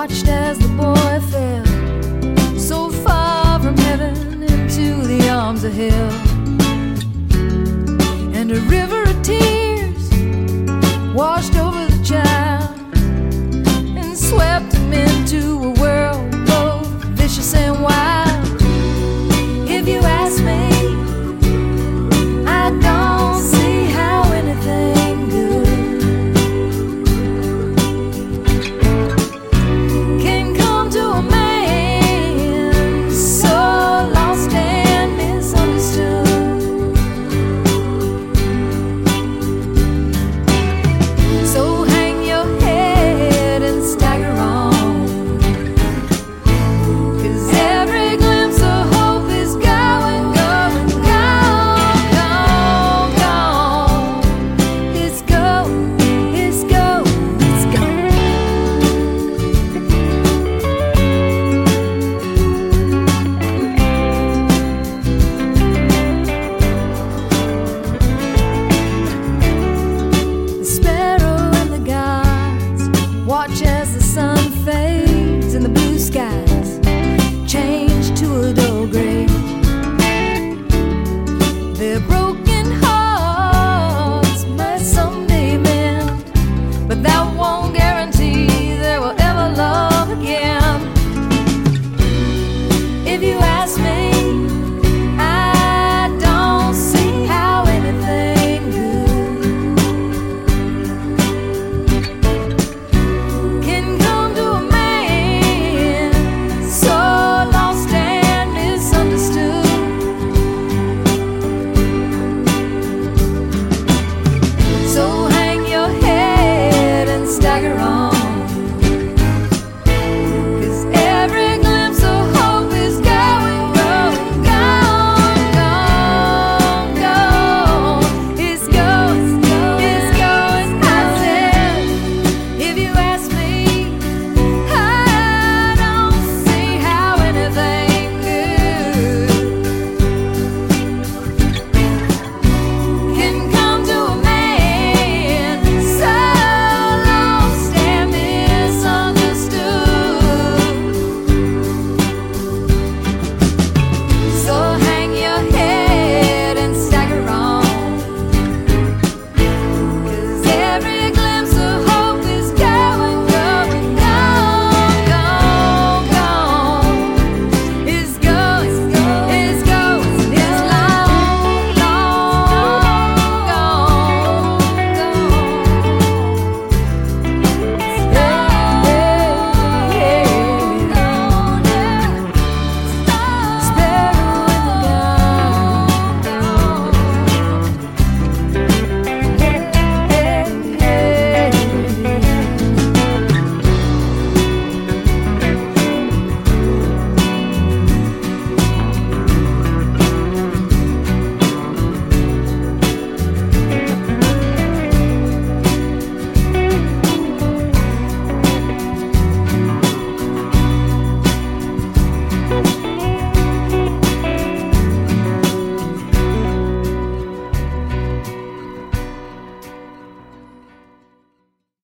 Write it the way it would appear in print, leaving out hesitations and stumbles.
watched as the boy fell so far from heaven into the arms of hell. And a river of tears washed over the child and swept him into a world both vicious and wild. If you ask me, I don't see how anything good can come to a man so lost and misunderstood. So hang your head and stagger on, 'cause every glimpse of hope is going, going, gone, gone, gone. It's gone, it's gone, it's gone. The sparrow and the gods watch as the sun fades and the blue skies change to a